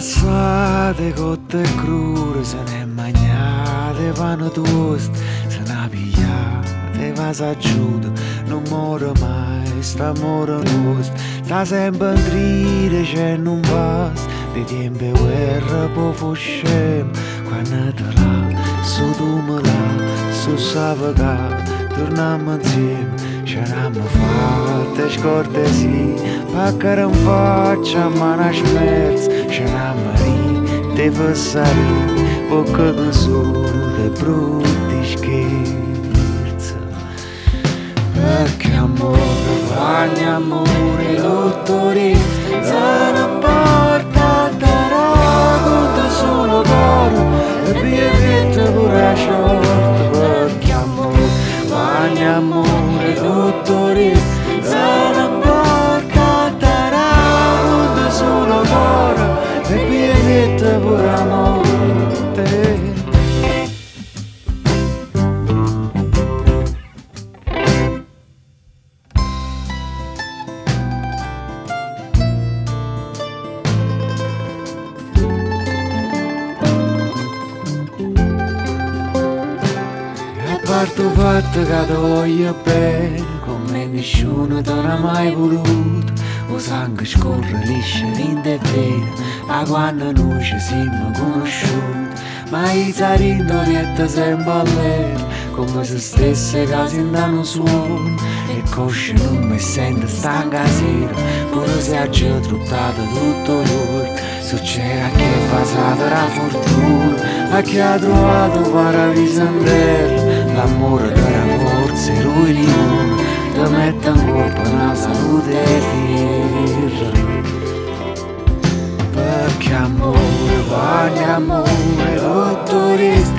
passate cotte e crude, se ne magnate vanno toast, se ne pigliate va s'aggiuda, non muore mai, sta amore nostro, sta sempre in tride, c'è non basta, di tempo e guerra poi fuscem, quando te là, su tu me là, su savagà, torniamo insieme. C'eravamo fatte scortesie, paccare in faccia ma una smerz. C'eravamo rite fessari, bocca di sole, brutti scherzi. Perché amore, vanni amore, dottoressa, se ne porta da conta solo coro, e via vita pure a short. Perché amore, vanni amore, dottoressa, se ne porta da conta solo coro, e via vita pure a morte. Parto fatto che ti voglio bene, come nessuno ti ha mai voluto. O sangue scorre liscio in te vene, a quando noi ci siamo conosciuti. Ma i zarindo rietta sempre a lei, come se stesse casi andano suono. E cosce non mi sento stanca sera, pure se ha già truttato tutto l'ora. Succede a chi è passato la fortuna, a chi ha trovato paradiso in terra. L'amore della forza e lui di uno, ti mette in colpa una salute fiera. Perché amore, guardi amore, dottoressa,